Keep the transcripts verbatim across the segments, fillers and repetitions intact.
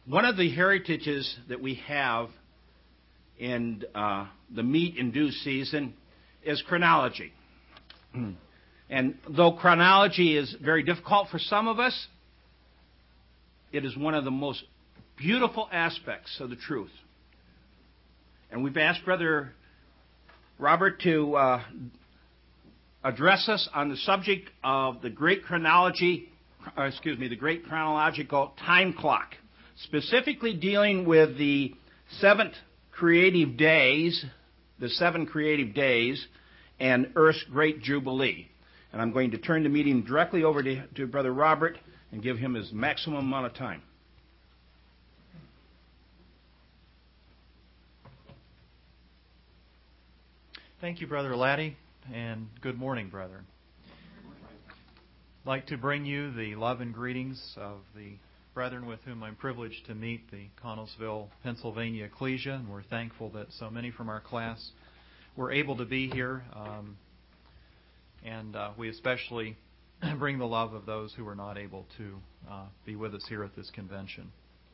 One of the heritages that we have in uh, the meat in due season is chronology. And though chronology is very difficult for some of us, it is one of the most beautiful aspects of the truth. And we've asked Brother Robert to uh, address us on the subject of the great chronology, uh, excuse me, the great chronological time clock, specifically dealing with the seventh creative days, the seven creative days, and Earth's great jubilee. And I'm going to turn the meeting directly over to, to Brother Robert and give him his maximum amount of time. Thank you, Brother Laddie, and good morning, brethren. I'd like to bring you the love and greetings of the brethren with whom I'm privileged to meet, the Connellsville, Pennsylvania Ecclesia, and we're thankful that so many from our class were able to be here, um, and uh, we especially bring the love of those who were not able to uh, be with us here at this convention.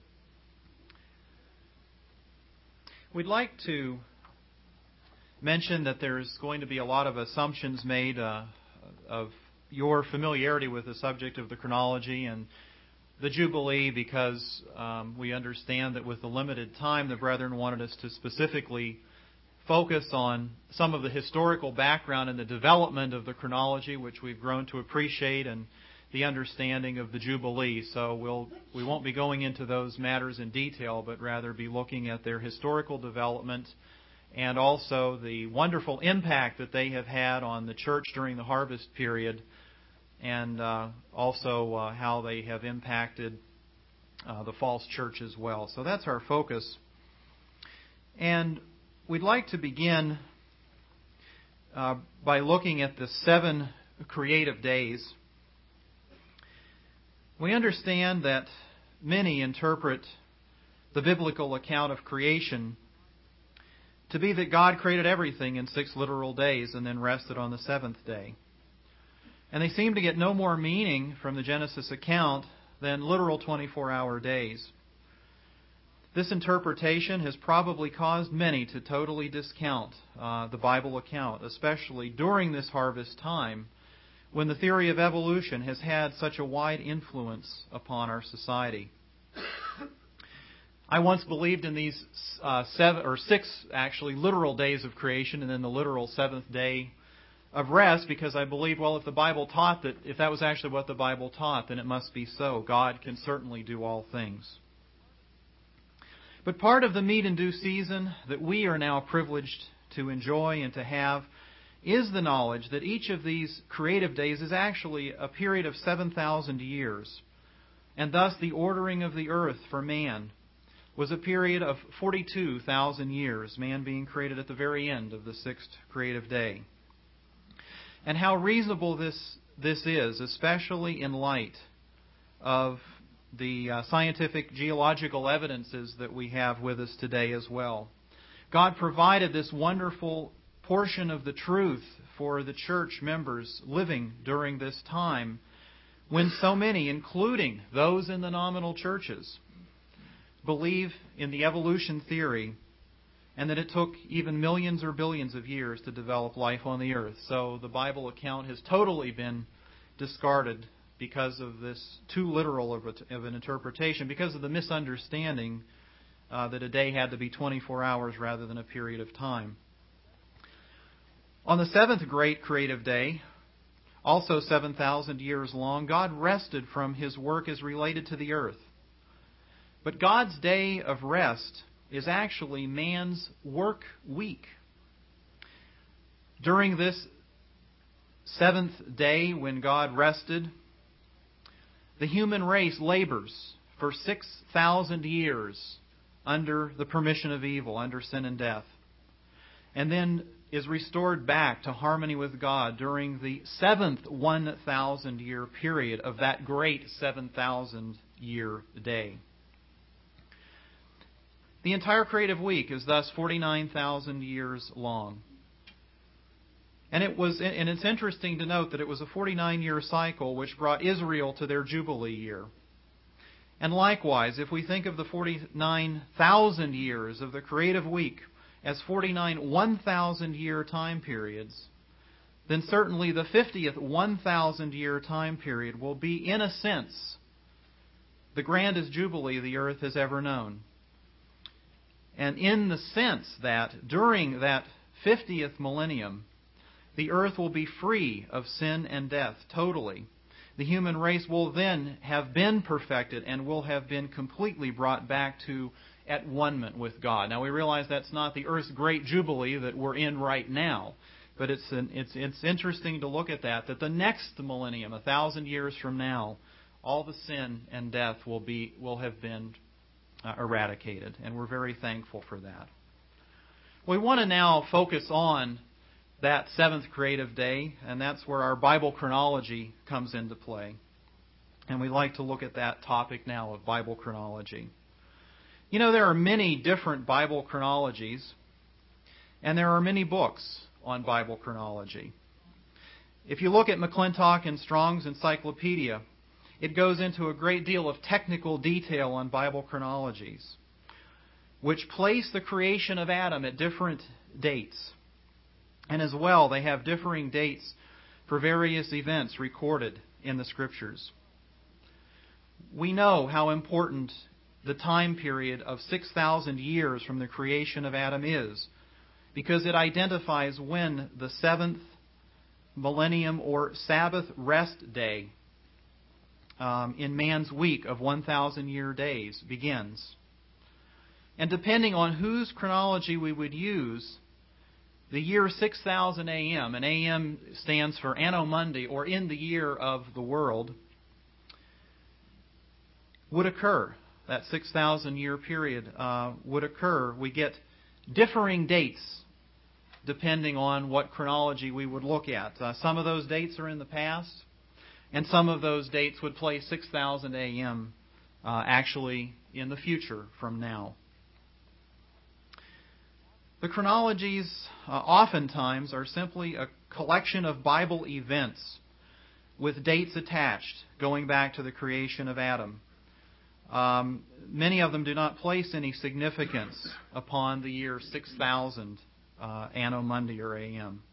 We'd like to mention that there's going to be a lot of assumptions made uh, of your familiarity with the subject of the chronology and the Jubilee, because um, we understand that with the limited time, the brethren wanted us to specifically focus on some of the historical background and the development of the chronology, which we've grown to appreciate, and the understanding of the Jubilee. So we'll, we won't be going into those matters in detail, but rather be looking at their historical development and also the wonderful impact that they have had on the church during the harvest period, and uh, also uh, how they have impacted uh, the false church as well. So that's our focus. And we'd like to begin uh, by looking at the seven creative days. We understand that many interpret the biblical account of creation to be that God created everything in six literal days and then rested on the seventh day. And they seem to get no more meaning from the Genesis account than literal twenty-four hour days. This interpretation has probably caused many to totally discount uh, the Bible account, especially during this harvest time, when the theory of evolution has had such a wide influence upon our society. I once believed in these uh, seven or six, actually, literal days of creation and then the literal seventh day of rest, because I believed, well, if the Bible taught that, if that was actually what the Bible taught, then it must be so. God can certainly do all things. But part of the meat and due season that we are now privileged to enjoy and to have is the knowledge that each of these creative days is actually a period of seven thousand years, and thus the ordering of the earth for man was a period of forty-two thousand years, man being created at the very end of the sixth creative day. And how reasonable this this is, especially in light of the uh, scientific geological evidences that we have with us today as well. God provided this wonderful portion of the truth for the church members living during this time when so many, including those in the nominal churches, believe in the evolution theory and that it took even millions or billions of years to develop life on the earth. So the Bible account has totally been discarded because of this too literal of, a, of an interpretation, because of the misunderstanding uh, that a day had to be twenty-four hours rather than a period of time. On the seventh great creative day, also seven thousand years long, God rested from His work as related to the earth. But God's day of rest is actually man's work week. During this seventh day when God rested, the human race labors for six thousand years under the permission of evil, under sin and death, and then is restored back to harmony with God during the seventh one thousand year period of that great seven thousand year day. The entire creative week is thus forty-nine thousand years long. And it was, and it's interesting to note that it was a forty-nine year cycle which brought Israel to their Jubilee year. And likewise, if we think of the forty-nine thousand years of the creative week as forty-nine one thousand year time periods, then certainly the fiftieth one thousand year time period will be, in a sense, the grandest jubilee the earth has ever known. And in the sense that during that fiftieth millennium, the earth will be free of sin and death totally. The human race will then have been perfected and will have been completely brought back to at one-ment with God. Now we realize that's not the earth's great jubilee that we're in right now. But it's an, it's it's interesting to look at that, that the next millennium, a thousand years from now, all the sin and death will be will have been uh, eradicated, and we're very thankful for that. We want to now focus on that seventh creative day, and that's where our Bible chronology comes into play. And we like to look at that topic now of Bible chronology. You know, there are many different Bible chronologies, and there are many books on Bible chronology. If you look at McClintock and Strong's Encyclopedia, it goes into a great deal of technical detail on Bible chronologies, which place the creation of Adam at different dates. And as well, they have differing dates for various events recorded in the Scriptures. We know how important the time period of six thousand years from the creation of Adam is, because it identifies when the seventh millennium or Sabbath rest day um, in man's week of one thousand year days begins. And depending on whose chronology we would use, the year six thousand A M, and A M stands for Anno Mundi, or in the year of the world, would occur. That six thousand year period uh, would occur. We get differing dates depending on what chronology we would look at. Uh, some of those dates are in the past, and some of those dates would place six thousand A M uh, actually in the future from now. The chronologies uh, oftentimes are simply a collection of Bible events with dates attached going back to the creation of Adam. Um, many of them do not place any significance upon the year six thousand uh, Anno Mundi or A M.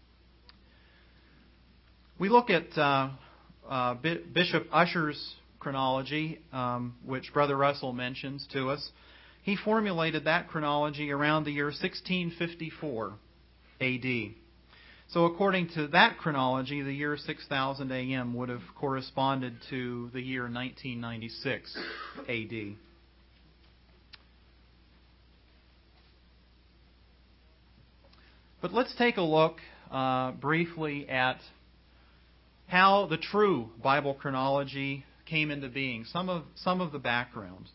We look at uh, uh, Bishop Ussher's chronology, um, which Brother Russell mentions to us. He formulated that chronology around the year sixteen fifty-four A D. So according to that chronology, the year six thousand A M would have corresponded to the year nineteen ninety-six A D. But let's take a look uh, briefly at how the true Bible chronology came into being, some of, some of the background.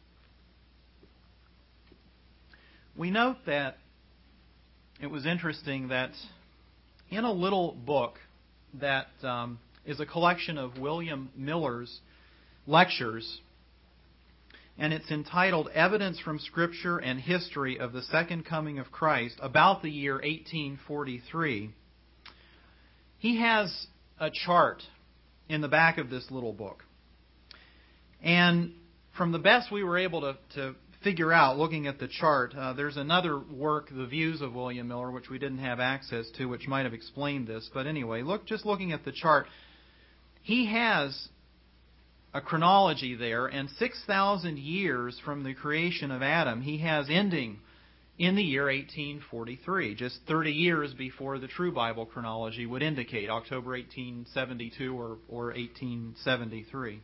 We note that it was interesting that in a little book that um, is a collection of William Miller's lectures, and it's entitled Evidence from Scripture and History of the Second Coming of Christ, about the year eighteen forty-three, he has a chart in the back of this little book. And from the best we were able to, to figure out, looking at the chart, uh, there's another work, The Views of William Miller, which we didn't have access to, which might have explained this. But anyway, look, just looking at the chart, he has a chronology there, and six thousand years from the creation of Adam, he has ending in the year eighteen forty-three, just thirty years before the true Bible chronology would indicate, October eighteen seventy-two or, or eighteen seventy-three.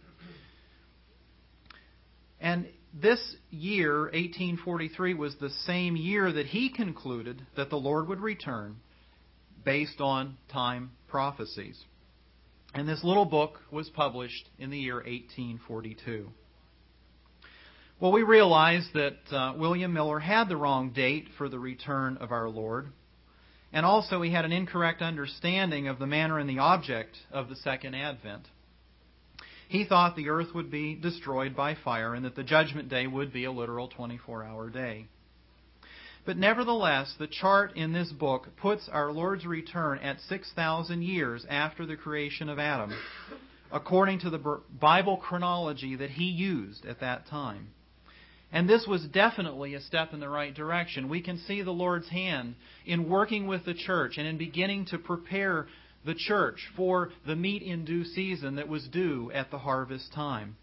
And this year, eighteen forty-three, was the same year that he concluded that the Lord would return based on time prophecies. And this little book was published in the year eighteen forty-two. Well, we realize that uh, William Miller had the wrong date for the return of our Lord. And also he had an incorrect understanding of the manner and the object of the second advent. He thought the earth would be destroyed by fire and that the judgment day would be a literal twenty-four hour day. But nevertheless, the chart in this book puts our Lord's return at six thousand years after the creation of Adam, according to the Bible chronology that he used at that time. And this was definitely a step in the right direction. We can see the Lord's hand in working with the church and in beginning to prepare the church for the meat in due season that was due at the harvest time.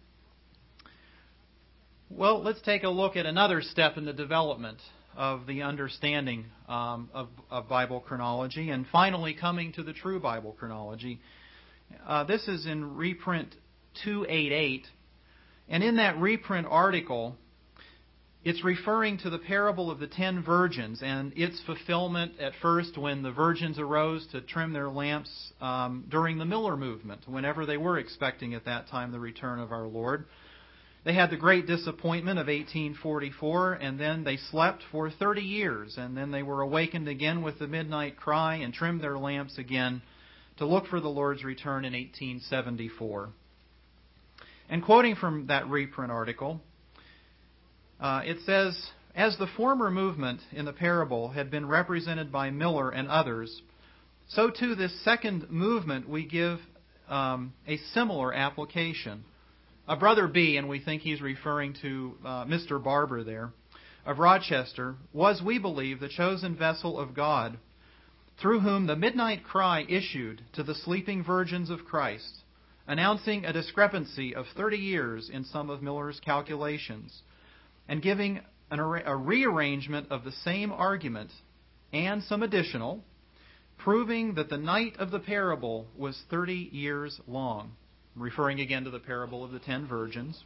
Well, let's take a look at another step in the development of the understanding um, of, of Bible chronology, and finally coming to the true Bible chronology. Uh, this is in reprint two eighty-eight. And in that reprint article, it's referring to the parable of the ten virgins and its fulfillment at first when the virgins arose to trim their lamps um, during the Miller movement, whenever they were expecting at that time the return of our Lord. They had the great disappointment of eighteen forty-four, and then they slept for thirty years, and then they were awakened again with the midnight cry and trimmed their lamps again to look for the Lord's return in eighteen seventy-four. And quoting from that reprint article, uh, it says, "As the former movement in the parable had been represented by Miller and others, so too this second movement we give um, a similar application. A Brother B, and we think he's referring to uh, Mister Barber there, of Rochester, was, we believe, the chosen vessel of God, through whom the midnight cry issued to the sleeping virgins of Christ, announcing a discrepancy of thirty years in some of Miller's calculations, and giving an, a rearrangement of the same argument and some additional, proving that the night of the parable was thirty years long," referring again to the parable of the ten virgins,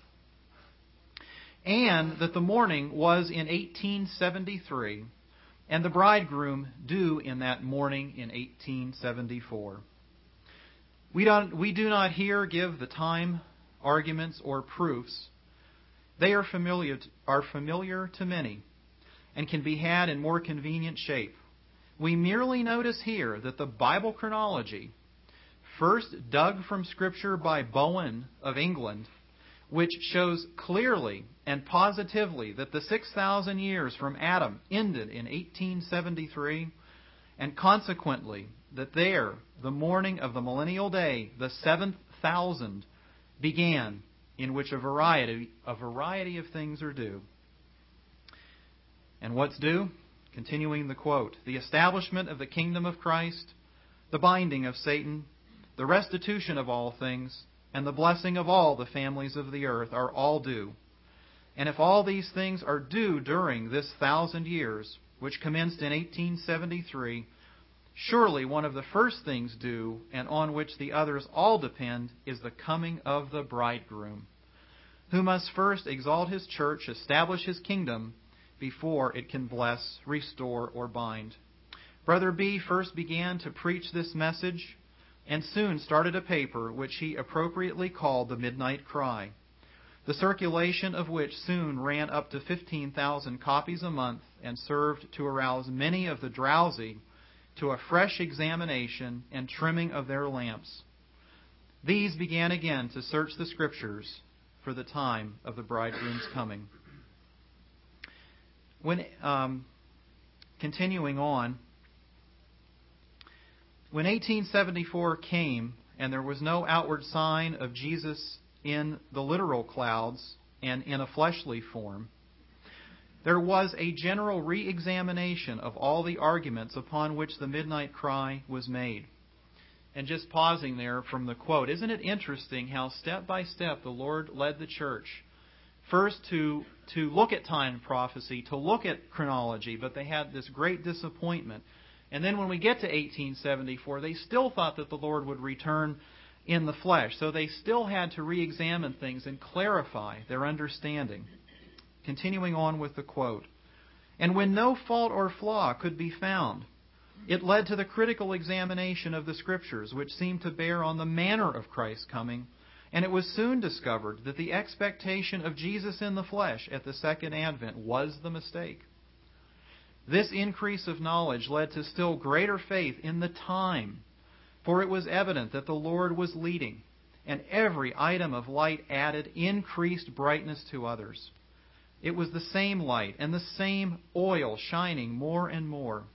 "and that the morning was in eighteen seventy-three, and the bridegroom due in that morning in eighteen seventy-four. We don't, we do not here give the time, arguments, or proofs. They are familiar, are familiar to many and can be had in more convenient shape. We merely notice here that the Bible chronology, first dug from Scripture by Bowen of England, which shows clearly and positively that the six thousand years from Adam ended in eighteen seventy-three, and consequently that there, the morning of the millennial day, the seventh thousand, began, in which a variety, a variety of things are due." And what's due? Continuing the quote, "The establishment of the kingdom of Christ, the binding of Satan, the restitution of all things, and the blessing of all the families of the earth are all due. And if all these things are due during this thousand years, which commenced in eighteen seventy-three, surely one of the first things due, and on which the others all depend, is the coming of the bridegroom, who must first exalt his church, establish his kingdom, before it can bless, restore, or bind. Brother B first began to preach this message, and soon started a paper which he appropriately called the Midnight Cry, the circulation of which soon ran up to fifteen thousand copies a month and served to arouse many of the drowsy to a fresh examination and trimming of their lamps. These began again to search the Scriptures for the time of the bridegroom's coming." When um, continuing on, when eighteen seventy-four came and there was no outward sign of Jesus in the literal clouds and in a fleshly form, there was a general re-examination of all the arguments upon which the midnight cry was made. And just pausing there from the quote, isn't it interesting how step by step the Lord led the church first to, to look at time prophecy, to look at chronology, but they had this great disappointment. And then when we get to eighteen seventy-four, they still thought that the Lord would return in the flesh. So they still had to re-examine things and clarify their understanding. Continuing on with the quote, "And when no fault or flaw could be found, it led to the critical examination of the Scriptures, which seemed to bear on the manner of Christ's coming, and it was soon discovered that the expectation of Jesus in the flesh at the second advent was the mistake. This increase of knowledge led to still greater faith in the time, for it was evident that the Lord was leading, and every item of light added increased brightness to others. It was the same light and the same oil shining more and more.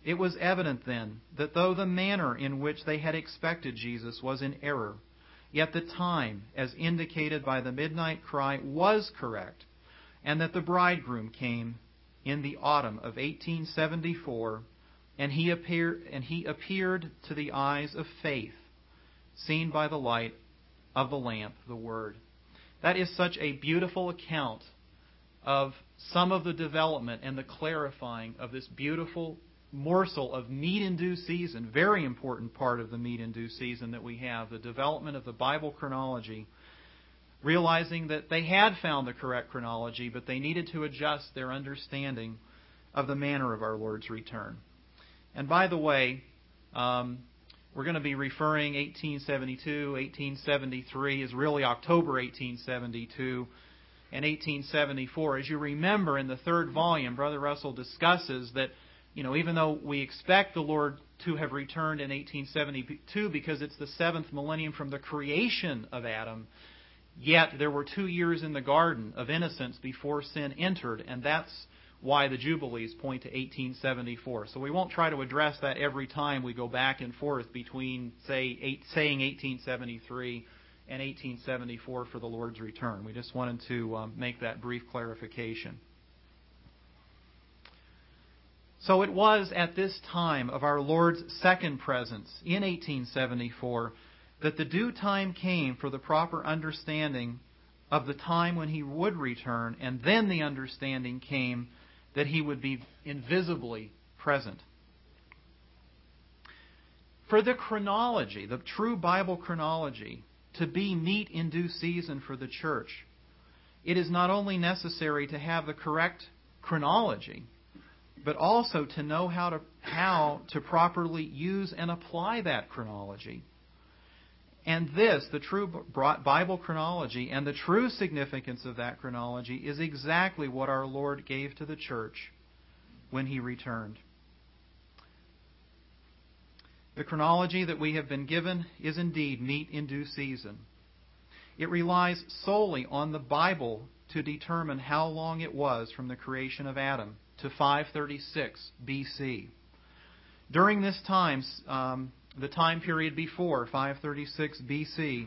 It was evident then that though the manner in which they had expected Jesus was in error, yet the time, as indicated by the midnight cry, was correct, and that the bridegroom came in the autumn of eighteen seventy-four, and he appeared, and he appeared to the eyes of faith, seen by the light of the lamp, the Word. That is such a beautiful account of some of the development and the clarifying of this beautiful morsel of meat in due season, very important part of the meat in due season that we have, the development of the Bible chronology, realizing that they had found the correct chronology, but they needed to adjust their understanding of the manner of our Lord's return. And by the way, um, we're going to be referring eighteen seventy-two, eighteen seventy-three is really October eighteen seventy-two, and eighteen seventy-four. As you remember, in the third volume, Brother Russell discusses that, you know, even though we expect the Lord to have returned in eighteen seventy-two because it's the seventh millennium from the creation of Adam, yet there were two years in the garden of innocence before sin entered, and that's why the Jubilees point to eighteen seventy-four. So we won't try to address that every time we go back and forth between, say, eight, saying eighteen seventy-three and eighteen seventy-four for the Lord's return. We just wanted to um, make that brief clarification. So it was at this time of our Lord's second presence in eighteen seventy-four that the due time came for the proper understanding of the time when He would return, and then the understanding came that He would be invisibly present. For the chronology, the true Bible chronology, to be meet in due season for the church, it is not only necessary to have the correct chronology, but also to know how to how to properly use and apply that chronology. And this, the true Bible chronology and the true significance of that chronology, is exactly what our Lord gave to the church when He returned. The chronology that we have been given is indeed meet in due season. It relies solely on the Bible to determine how long it was from the creation of Adam to five thirty-six B C. During this time, um, the time period before five thirty-six B C,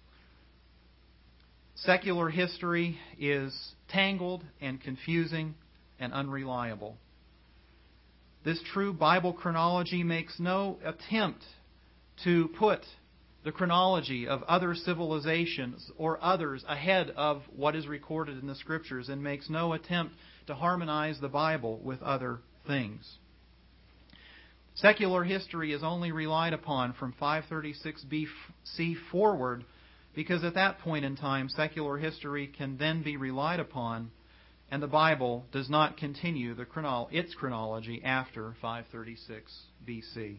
secular history is tangled and confusing and unreliable. This true Bible chronology makes no attempt to put the chronology of other civilizations or others ahead of what is recorded in the Scriptures, and makes no attempt to harmonize the Bible with other things. Secular history is only relied upon from five thirty-six B C forward, because at that point in time, secular history can then be relied upon, and the Bible does not continue the chronolo- its chronology after five thirty-six B C.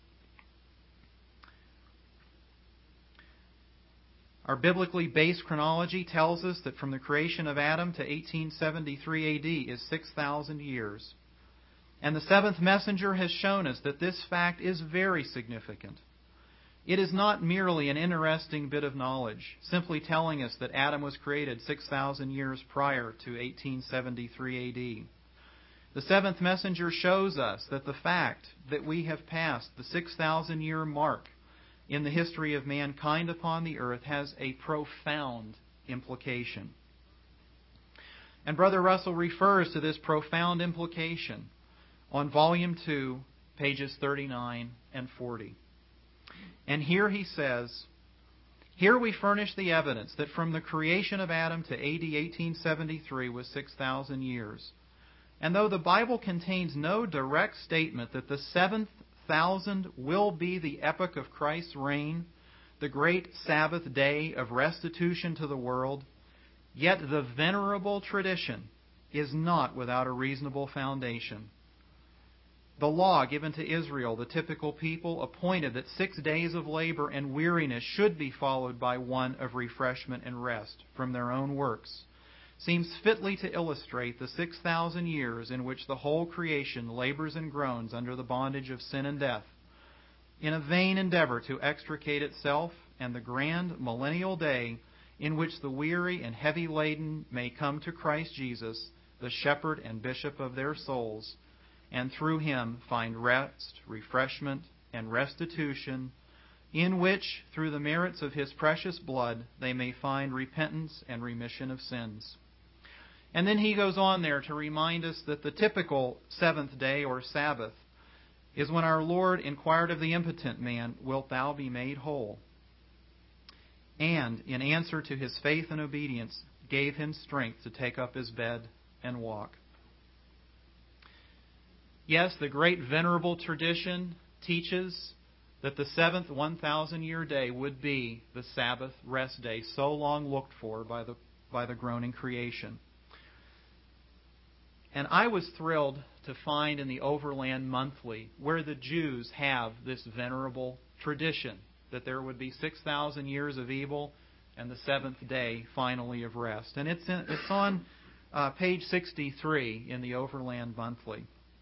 Our biblically based chronology tells us that from the creation of Adam to eighteen seventy-three A D is six thousand years. And the seventh messenger has shown us that this fact is very significant. It is not merely an interesting bit of knowledge, simply telling us that Adam was created six thousand years prior to eighteen seventy-three A D. The seventh messenger shows us that the fact that we have passed the six thousand year mark in the history of mankind upon the earth has a profound implication. And Brother Russell refers to this profound implication on Volume two, pages thirty-nine and forty. And here he says, "Here we furnish the evidence that from the creation of Adam to A D eighteen seventy-three was six thousand years. And though the Bible contains no direct statement that the seventh thousand will be the epoch of Christ's reign, the great Sabbath day of restitution to the world, yet the venerable tradition is not without a reasonable foundation. The law given to Israel, the typical people, appointed that six days of labor and weariness should be followed by one of refreshment and rest from their own works, seems fitly to illustrate the six thousand years in which the whole creation labors and groans under the bondage of sin and death, in a vain endeavor to extricate itself, and the grand millennial day in which the weary and heavy laden may come to Christ Jesus, the shepherd and bishop of their souls, and through him find rest, refreshment, and restitution, in which, through the merits of his precious blood, they may find repentance and remission of sins. And then he goes on there to remind us that the typical seventh day or Sabbath is when our Lord inquired of the impotent man, "Wilt thou be made whole?" And, in answer to his faith and obedience, gave him strength to take up his bed and walk. Yes, the great venerable tradition teaches that the seventh one thousand year day would be the Sabbath rest day, so long looked for by the, by the groaning creation. And I was thrilled to find in the Overland Monthly where the Jews have this venerable tradition that there would be six thousand years of evil and the seventh day finally of rest. And it's, in, it's on uh, page sixty-three in the Overland Monthly.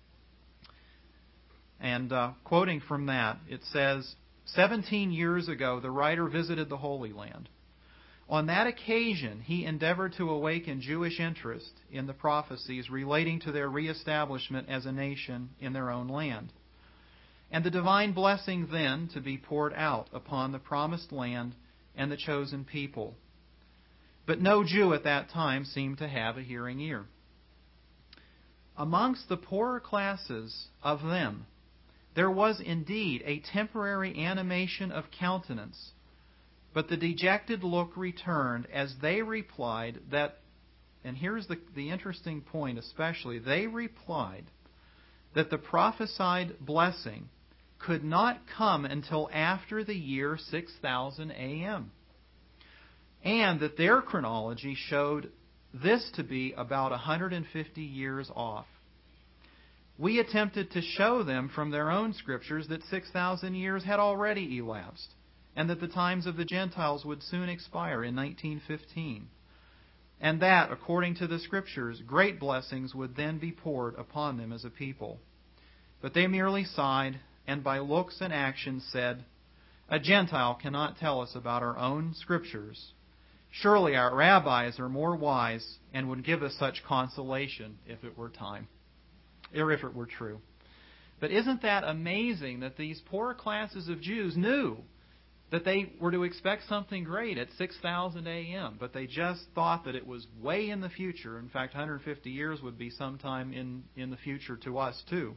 And uh, quoting from that, it says, seventeen years ago, the writer visited the Holy Land. On that occasion, he endeavored to awaken Jewish interest in the prophecies relating to their reestablishment as a nation in their own land, and the divine blessing then to be poured out upon the promised land and the chosen people. But no Jew at that time seemed to have a hearing ear. Amongst the poorer classes of them, there was indeed a temporary animation of countenance, but the dejected look returned as they replied that, and here's the, the interesting point especially, they replied that the prophesied blessing could not come until after the year six thousand A M, and that their chronology showed this to be about one hundred fifty years off. We attempted to show them from their own scriptures that six thousand years had already elapsed, and that the times of the Gentiles would soon expire in nineteen fifteen, and that, according to the scriptures, great blessings would then be poured upon them as a people. But they merely sighed, and by looks and actions said, "A Gentile cannot tell us about our own scriptures. Surely our rabbis are more wise and would give us such consolation if it were time." Or if it were true. But isn't that amazing that these poor classes of Jews knew that they were to expect something great at six thousand A M, but they just thought that it was way in the future. In fact, one hundred fifty years would be sometime in, in the future to us too.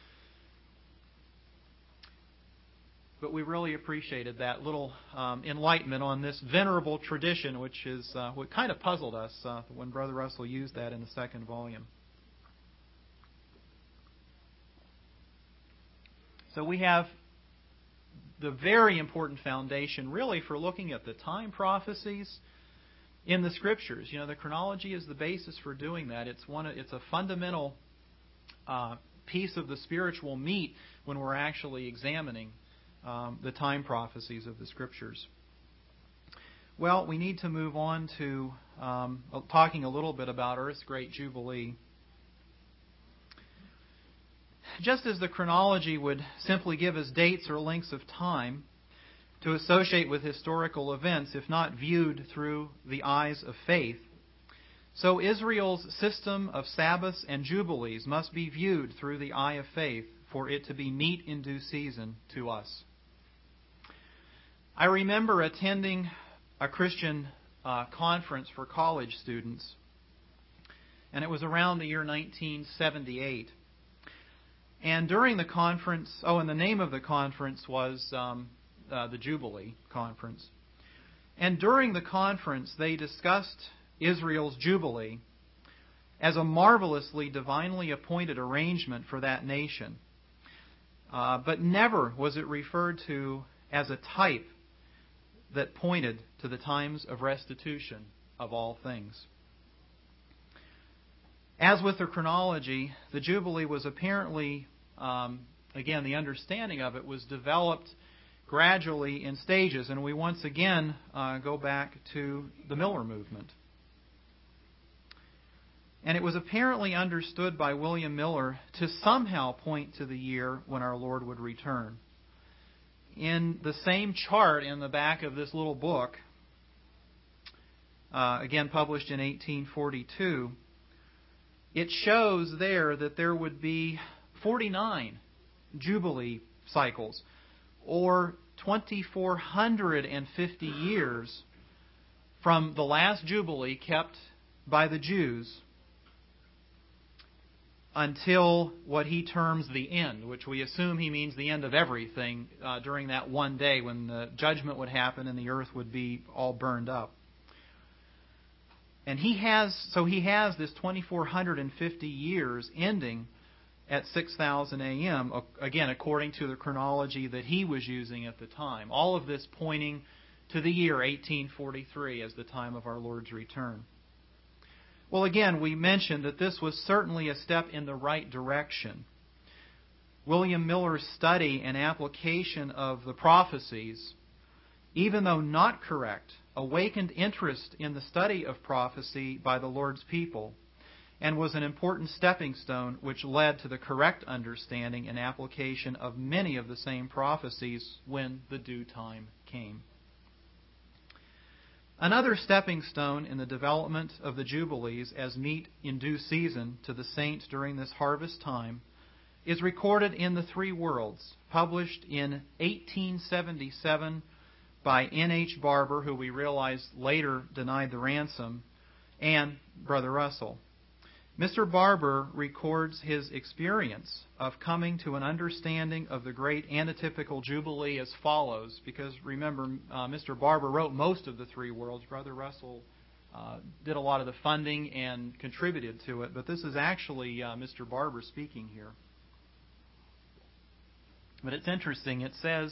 But we really appreciated that little um, enlightenment on this venerable tradition, which is uh, what kind of puzzled us uh, when Brother Russell used that in the second volume. So we have the very important foundation, really, for looking at the time prophecies in the Scriptures. You know, the chronology is the basis for doing that. It's one. It's a fundamental uh, piece of the spiritual meat when we're actually examining um, the time prophecies of the Scriptures. Well, we need to move on to um, talking a little bit about Earth's Great Jubilee. Just as the chronology would simply give us dates or lengths of time to associate with historical events, if not viewed through the eyes of faith, so Israel's system of Sabbaths and Jubilees must be viewed through the eye of faith for it to be meet in due season to us. I remember attending a Christian uh, conference for college students, and it was around the year nineteen seventy-eight. And during the conference, oh, and the name of the conference was um, uh, the Jubilee Conference. And during the conference, they discussed Israel's Jubilee as a marvelously divinely appointed arrangement for that nation. Uh, but never was it referred to as a type that pointed to the times of restitution of all things. As with the chronology, the Jubilee was apparently, um, again, the understanding of it was developed gradually in stages. And we once again uh, go back to the Miller movement. And it was apparently understood by William Miller to somehow point to the year when our Lord would return. In the same chart in the back of this little book, uh, again published in eighteen forty-two, it shows there that there would be forty-nine Jubilee cycles, or two thousand four hundred fifty years from the last Jubilee kept by the Jews until what he terms the end, which we assume he means the end of everything uh, during that one day when the judgment would happen and the earth would be all burned up. And he has, so he has this two thousand four hundred fifty years ending at six thousand A M, again, according to the chronology that he was using at the time. All of this pointing to the year eighteen forty-three as the time of our Lord's return. Well, again, we mentioned that this was certainly a step in the right direction. William Miller's study and application of the prophecies, even though not correct, awakened interest in the study of prophecy by the Lord's people, and was an important stepping stone which led to the correct understanding and application of many of the same prophecies when the due time came. Another stepping stone in the development of the Jubilees as meet in due season to the saints during this harvest time is recorded in The Three Worlds, published in eighteen seventy-seven by N H Barber, who we realize later denied the ransom, and Brother Russell. Mister Barber records his experience of coming to an understanding of the great antitypical Jubilee as follows, because remember, uh, Mister Barber wrote most of the Three Worlds. Brother Russell uh, did a lot of the funding and contributed to it, but this is actually uh, Mister Barber speaking here. But it's interesting. It says,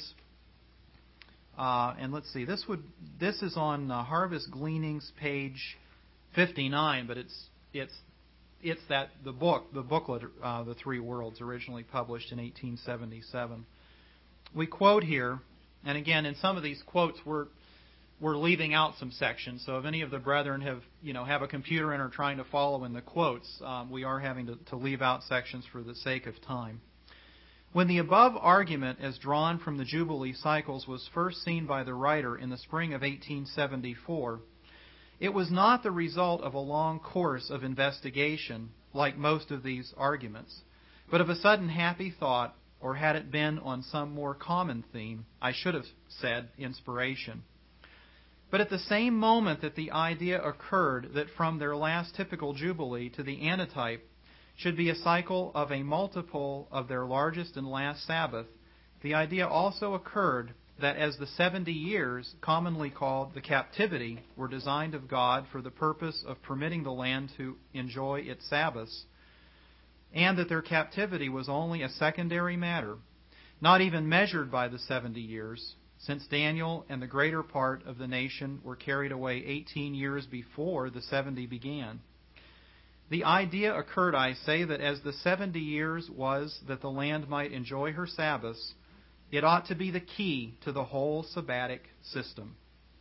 uh, and let's see, this would this is on uh, Harvest Gleanings, page fifty-nine, but it's it's It's that the book, the booklet, uh, The Three Worlds, originally published in eighteen seventy-seven. We quote here, and again, in some of these quotes, we're we're leaving out some sections. So if any of the brethren have you know have a computer and are trying to follow in the quotes, um, we are having to, to leave out sections for the sake of time. When the above argument, as drawn from the Jubilee cycles, was first seen by the writer in the spring of eighteen seventy-four. It was not the result of a long course of investigation, like most of these arguments, but of a sudden happy thought, or had it been on some more common theme, I should have said inspiration. But at the same moment that the idea occurred that from their last typical Jubilee to the antitype should be a cycle of a multiple of their largest and last Sabbath, the idea also occurred that as the seventy years, commonly called the captivity, were designed of God for the purpose of permitting the land to enjoy its Sabbaths, and that their captivity was only a secondary matter, not even measured by the seventy years, since Daniel and the greater part of the nation were carried away eighteen years before the seventy began. The idea occurred, I say, that as the seventy years was that the land might enjoy her Sabbaths, it ought to be the key to the whole sabbatic system.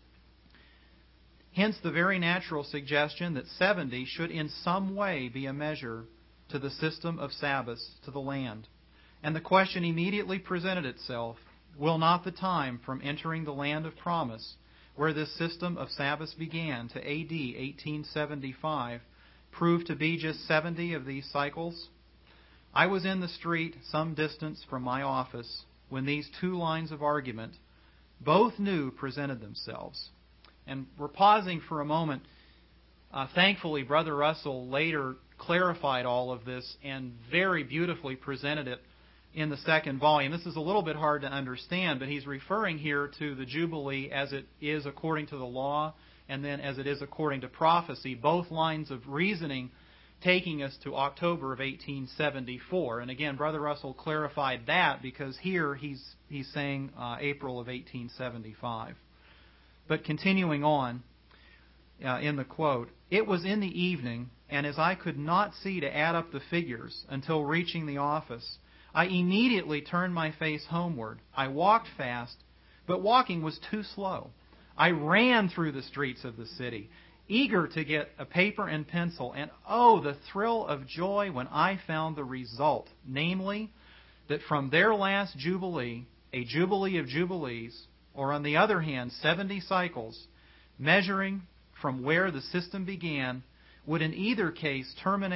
Hence the very natural suggestion that seventy should in some way be a measure to the system of Sabbaths to the land. And the question immediately presented itself, will not the time from entering the land of promise, where this system of Sabbaths began, to A D eighteen seventy-five, prove to be just seventy of these cycles? I was in the street some distance from my office when these two lines of argument, both new, presented themselves. And we're pausing for a moment. Uh, thankfully, Brother Russell later clarified all of this and very beautifully presented it in the second volume. This is a little bit hard to understand, but he's referring here to the Jubilee as it is according to the law and then as it is according to prophecy, both lines of reasoning taking us to October of eighteen seventy-four. And again, Brother Russell clarified that because here he's he's saying uh, April of eighteen seventy-five. But continuing on uh, in the quote, it was in the evening, and as I could not see to add up the figures until reaching the office, I immediately turned my face homeward. I walked fast, but walking was too slow. I ran through the streets of the city, eager to get a paper and pencil, and oh, the thrill of joy when I found the result, namely, that from their last Jubilee, a Jubilee of Jubilees, or on the other hand, seventy cycles, measuring from where the system began, would in either case terminate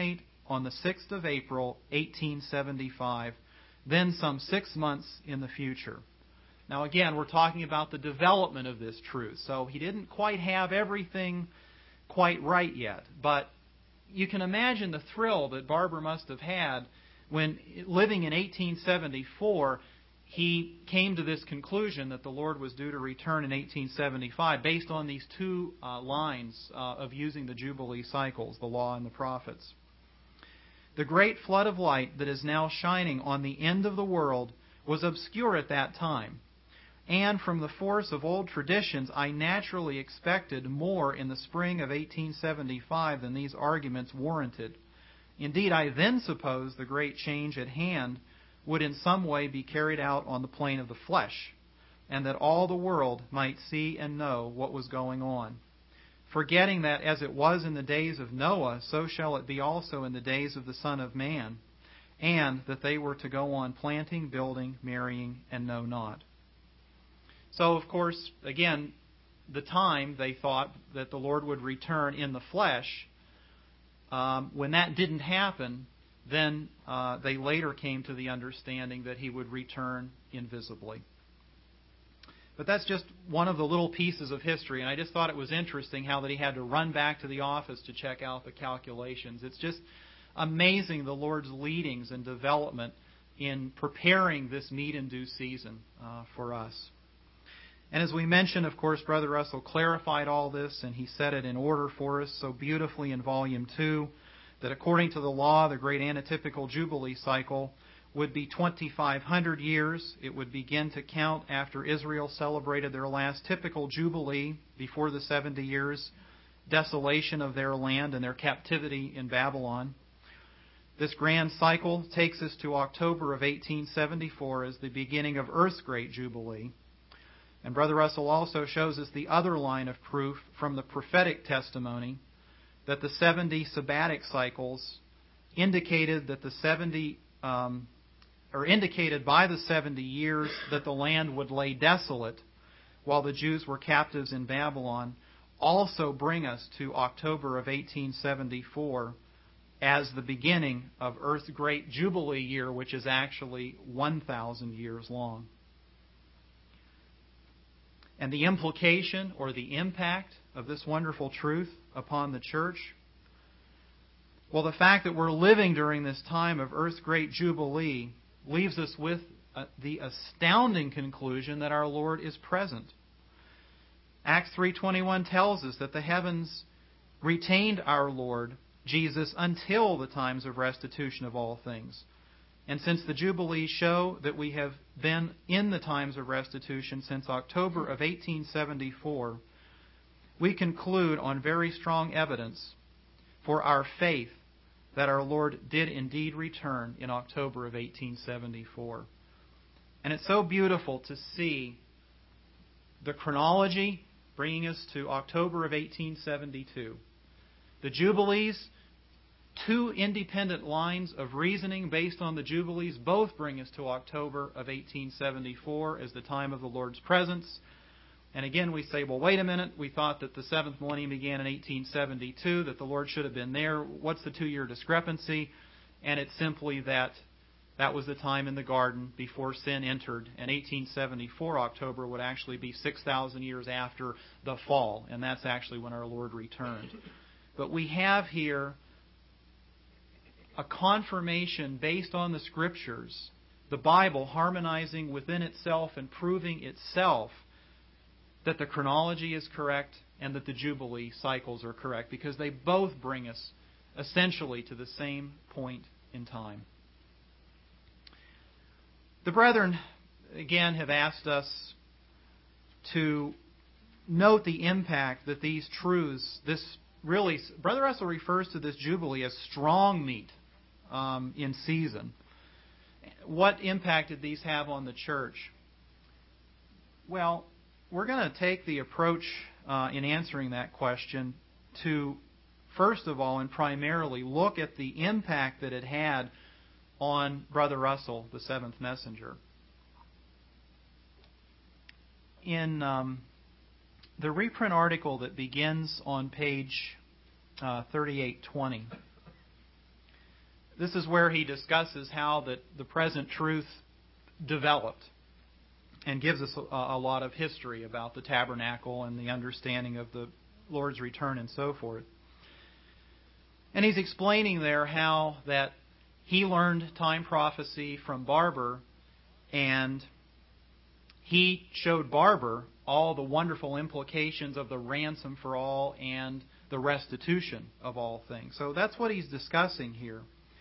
on the sixth of April, eighteen seventy-five, then some six months in the future. Now again, we're talking about the development of this truth. So he didn't quite have everything quite right yet. But you can imagine the thrill that Barbour must have had when, living in eighteen seventy-four, he came to this conclusion that the Lord was due to return in eighteen seventy-five based on these two uh, lines uh, of using the Jubilee cycles, the law and the prophets. The great flood of light that is now shining on the end of the world was obscure at that time. And from the force of old traditions, I naturally expected more in the spring of eighteen seventy-five than these arguments warranted. Indeed, I then supposed the great change at hand would in some way be carried out on the plane of the flesh, and that all the world might see and know what was going on. Forgetting that as it was in the days of Noah, so shall it be also in the days of the Son of Man, and that they were to go on planting, building, marrying, and know not. So, of course, again, the time they thought that the Lord would return in the flesh, um, when that didn't happen, then uh, they later came to the understanding that He would return invisibly. But that's just one of the little pieces of history, and I just thought it was interesting how that he had to run back to the office to check out the calculations. It's just amazing the Lord's leadings and development in preparing this meet in due season uh, for us. And as we mentioned, of course, Brother Russell clarified all this, and he set it in order for us so beautifully in Volume two, that according to the law, the great antitypical Jubilee cycle would be twenty-five hundred years. It would begin to count after Israel celebrated their last typical Jubilee before the seventy years desolation of their land and their captivity in Babylon. This grand cycle takes us to October of eighteen seventy-four as the beginning of Earth's great Jubilee. And Brother Russell also shows us the other line of proof from the prophetic testimony that the seventy sabbatic cycles indicated that the seventy, um, or indicated by the seventy years that the land would lay desolate while the Jews were captives in Babylon, also bring us to October of eighteen seventy-four as the beginning of Earth's great Jubilee year, which is actually one thousand years long. And the implication or the impact of this wonderful truth upon the church? Well, the fact that we're living during this time of Earth's great Jubilee leaves us with uh, the astounding conclusion that our Lord is present. Acts three twenty-one tells us that the heavens retained our Lord Jesus until the times of restitution of all things. And since the Jubilees show that we have been in the times of restitution since October of eighteen seventy-four, we conclude on very strong evidence for our faith that our Lord did indeed return in October of eighteen seventy-four. And it's so beautiful to see the chronology bringing us to October of eighteen seventy-two. The Jubilees, two independent lines of reasoning based on the Jubilees, both bring us to October of eighteen seventy-four as the time of the Lord's presence. And again, we say, well, wait a minute. We thought that the seventh millennium began in eighteen seventy-two, that the Lord should have been there. What's the two-year discrepancy? And it's simply that that was the time in the garden before sin entered. And eighteen seventy-four, October, would actually be six thousand years after the fall. And that's actually when our Lord returned. But we have here a confirmation based on the Scriptures, the Bible harmonizing within itself and proving itself that the chronology is correct and that the Jubilee cycles are correct, because they both bring us essentially to the same point in time. The brethren, again, have asked us to note the impact that these truths, this really, Brother Russell refers to this Jubilee as strong meat um, in season. What impact did these have on the church? Well, we're going to take the approach uh, in answering that question to, first of all and primarily, look at the impact that it had on Brother Russell, the seventh messenger. In um, the reprint article that begins on page uh, thirty-eight twenty, this is where he discusses how that the present truth developed and gives us a, a lot of history about the tabernacle and the understanding of the Lord's return and so forth. And he's explaining there how that he learned time prophecy from Barber, and he showed Barber all the wonderful implications of the ransom for all and the restitution of all things. So that's what he's discussing here.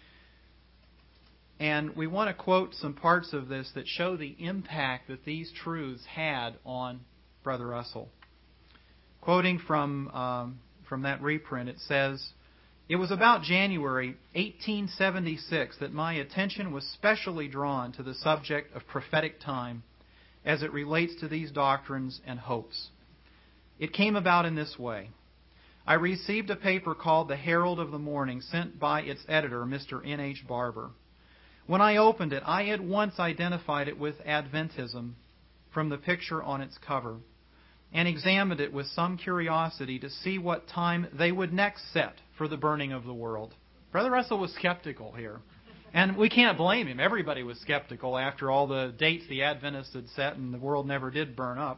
And we want to quote some parts of this that show the impact that these truths had on Brother Russell. Quoting from, um, from that reprint, it says, "It was about January eighteen seventy-six that my attention was specially drawn to the subject of prophetic time as it relates to these doctrines and hopes. It came about in this way. I received a paper called the Herald of the Morning, sent by its editor, Mister N H Barber. When I opened it, I at once identified it with Adventism from the picture on its cover, and examined it with some curiosity to see what time they would next set for the burning of the world." Brother Russell was skeptical here. And we can't blame him. Everybody was skeptical after all the dates the Adventists had set and the world never did burn up.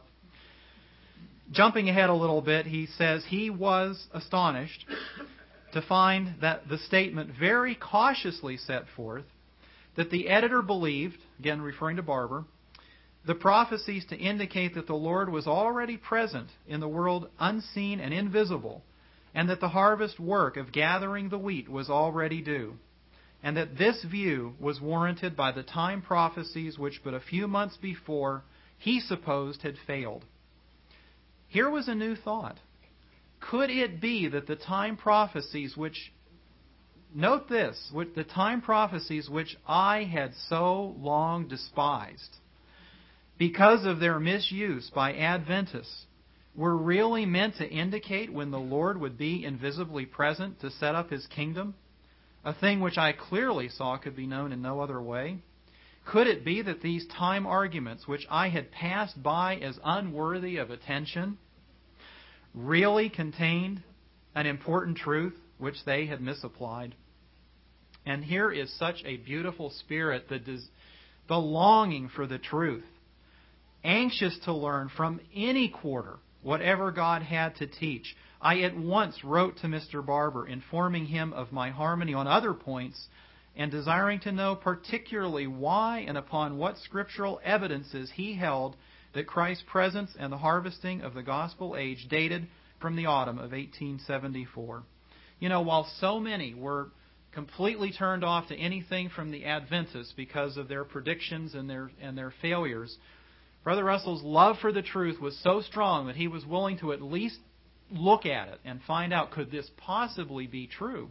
Jumping ahead a little bit, he says he was astonished to find that the statement very cautiously set forth that the editor believed, again referring to Barber, the prophecies to indicate that the Lord was already present in the world unseen and invisible, and that the harvest work of gathering the wheat was already due, and that this view was warranted by the time prophecies which but a few months before he supposed had failed. Here was a new thought. Could it be that the time prophecies which, note this, the time prophecies which I had so long despised, because of their misuse by Adventists, were really meant to indicate when the Lord would be invisibly present to set up His kingdom, a thing which I clearly saw could be known in no other way? Could it be that these time arguments, which I had passed by as unworthy of attention, really contained an important truth which they had misapplied? And here is such a beautiful spirit, the, des- the longing for the truth, anxious to learn from any quarter whatever God had to teach. I at once wrote to Mister Barber, informing him of my harmony on other points, and desiring to know particularly why and upon what scriptural evidences he held that Christ's presence and the harvesting of the gospel age dated from the autumn of eighteen seventy-four. You know, while so many were completely turned off to anything from the Adventists because of their predictions and their and their failures, Brother Russell's love for the truth was so strong that he was willing to at least look at it and find out, could this possibly be true?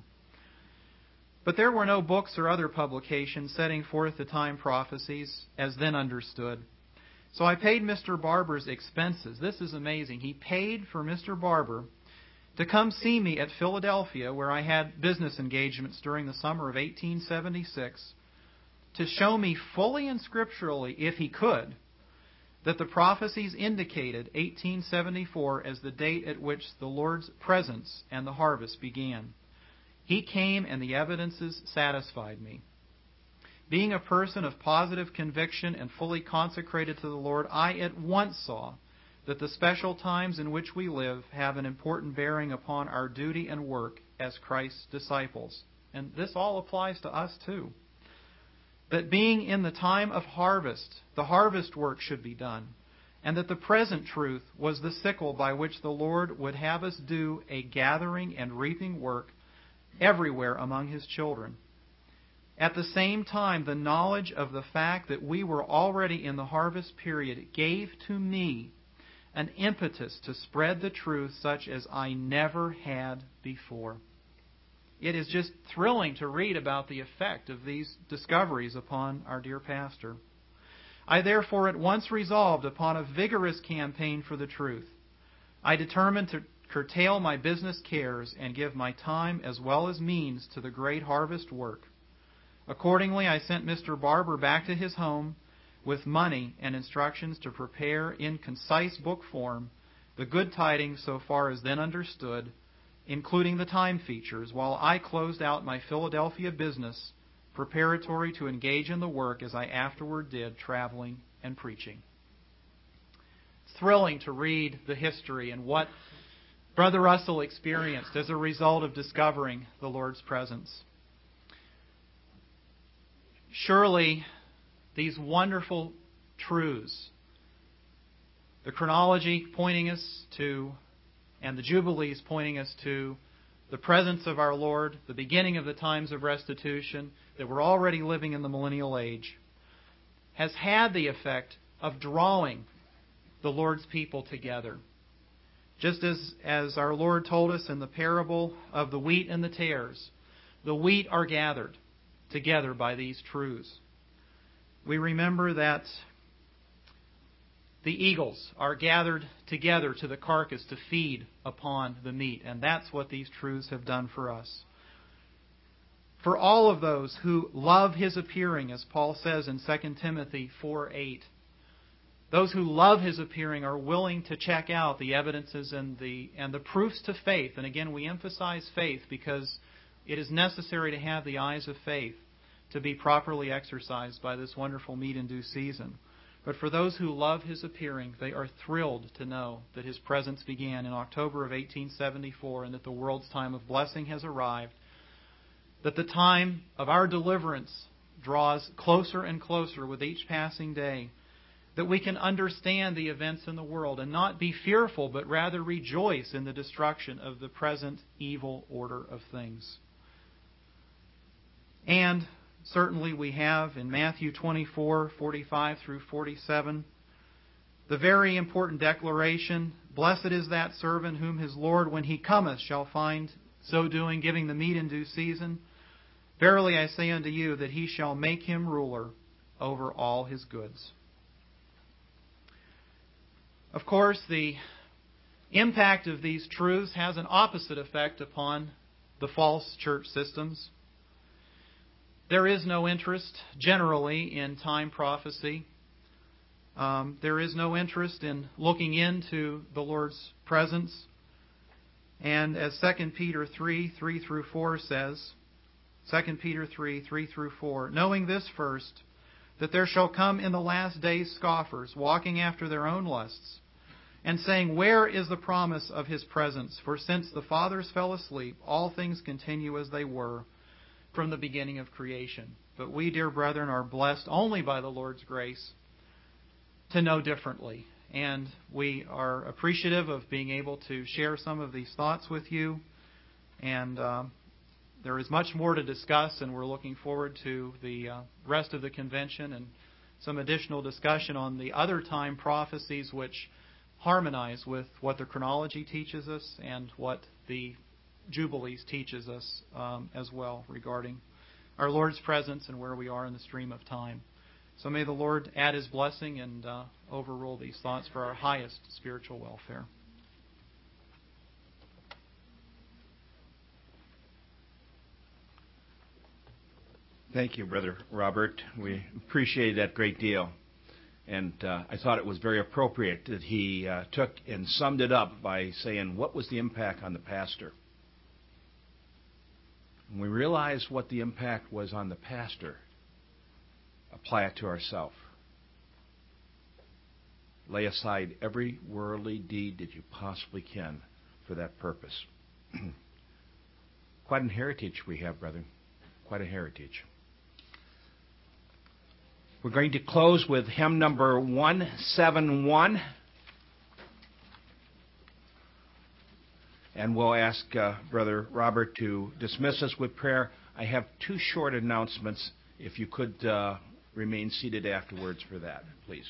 But there were no books or other publications setting forth the time prophecies as then understood. So I paid Mister Barber's expenses. This is amazing. He paid for Mister Barber to come see me at Philadelphia, where I had business engagements during the summer of eighteen seventy-six, to show me fully and scripturally, if he could, that the prophecies indicated eighteen seventy-four as the date at which the Lord's presence and the harvest began. He came, and the evidences satisfied me. Being a person of positive conviction and fully consecrated to the Lord, I at once saw that the special times in which we live have an important bearing upon our duty and work as Christ's disciples. And this all applies to us too. That being in the time of harvest, the harvest work should be done, and that the present truth was the sickle by which the Lord would have us do a gathering and reaping work everywhere among His children. At the same time, the knowledge of the fact that we were already in the harvest period gave to me an impetus to spread the truth such as I never had before. It is just thrilling to read about the effect of these discoveries upon our dear pastor. I therefore at once resolved upon a vigorous campaign for the truth. I determined to curtail my business cares and give my time as well as means to the great harvest work. Accordingly, I sent Mister Barber back to his home with money and instructions to prepare in concise book form the good tidings so far as then understood, including the time features, while I closed out my Philadelphia business preparatory to engage in the work as I afterward did, traveling and preaching. It's thrilling to read the history and what Brother Russell experienced as a result of discovering the Lord's presence. Surely, these wonderful truths, the chronology pointing us to, and the Jubilees pointing us to, the presence of our Lord, the beginning of the times of restitution, that we're already living in the millennial age, has had the effect of drawing the Lord's people together. Just as, as our Lord told us in the parable of the wheat and the tares, the wheat are gathered together by these truths. We remember that the eagles are gathered together to the carcass to feed upon the meat, and that's what these truths have done for us. For all of those who love His appearing, as Paul says in Second Timothy four eight, those who love His appearing are willing to check out the evidences and the and the proofs to faith. And again, we emphasize faith because it is necessary to have the eyes of faith to be properly exercised by this wonderful meat in due season. But for those who love His appearing, they are thrilled to know that His presence began in October of eighteen seventy-four and that the world's time of blessing has arrived, that the time of our deliverance draws closer and closer with each passing day, that we can understand the events in the world and not be fearful, but rather rejoice in the destruction of the present evil order of things. And certainly we have in Matthew twenty-four, forty-five through forty-seven, the very important declaration, "Blessed is that servant whom his Lord, when he cometh, shall find so doing, giving the meat in due season. Verily I say unto you, that he shall make him ruler over all his goods." Of course, the impact of these truths has an opposite effect upon the false church systems. There is no interest, generally, in time prophecy. Um, there is no interest in looking into the Lord's presence. And as Second Peter three, three through four says, Second Peter three, three through four, "Knowing this first, that there shall come in the last days scoffers, walking after their own lusts, and saying, Where is the promise of His presence? For since the fathers fell asleep, all things continue as they were from the beginning of creation. But we, dear brethren, are blessed only by the Lord's grace to know differently." And we are appreciative of being able to share some of these thoughts with you. And uh, there is much more to discuss, and we're looking forward to the uh, rest of the convention and some additional discussion on the other time prophecies which harmonize with what the chronology teaches us and what the Jubilees teaches us um, as well regarding our Lord's presence and where we are in the stream of time. So may the Lord add His blessing and uh, overrule these thoughts for our highest spiritual welfare. Thank you, Brother Robert. We appreciate that great deal. And uh, I thought it was very appropriate that he uh, took and summed it up by saying, what was the impact on the pastor? When we realize what the impact was on the pastor, apply it to ourselves. Lay aside every worldly deed that you possibly can for that purpose. Quite an heritage we have, brethren. Quite a heritage. We're going to close with hymn number one seventy-one. And we'll ask uh, Brother Robert to dismiss us with prayer. I have two short announcements. If you could uh, remain seated afterwards for that, please.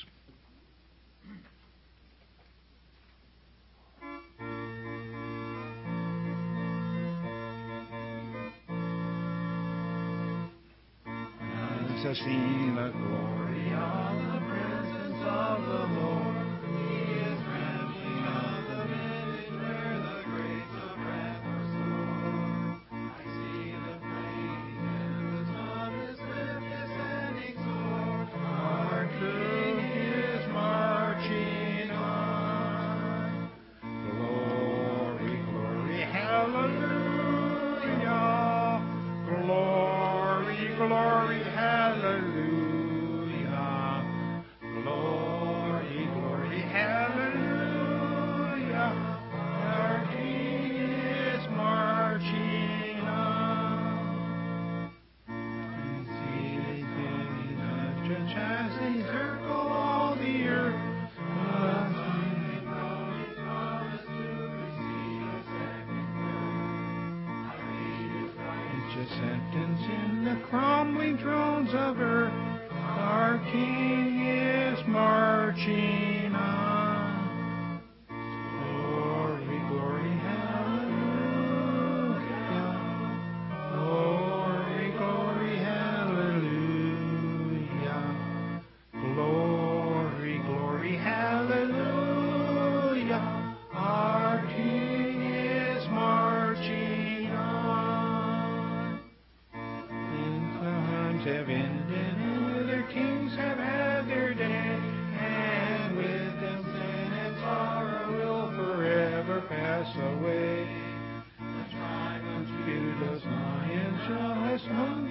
I've seen the glory of the presence of the Lord. He is trampling of the vintage where the grapes of wrath are stored. I see the flames and the sun is swift descending sword. Our King is marching on. Glory, glory, hallelujah. glory, hallelujah. Glory, glory, hallelujah. Our King is marching on. Just as they circle all the earth, sentence in the crumbling thrones of earth, our King is marching on. Glory, glory, hallelujah. Glory, glory, hallelujah. Glory, glory, hallelujah. Our King is marching on. Have ended, and their kings have had their day, and with them sin and sorrow will forever pass away. The tribe of Judah, Zion shall has known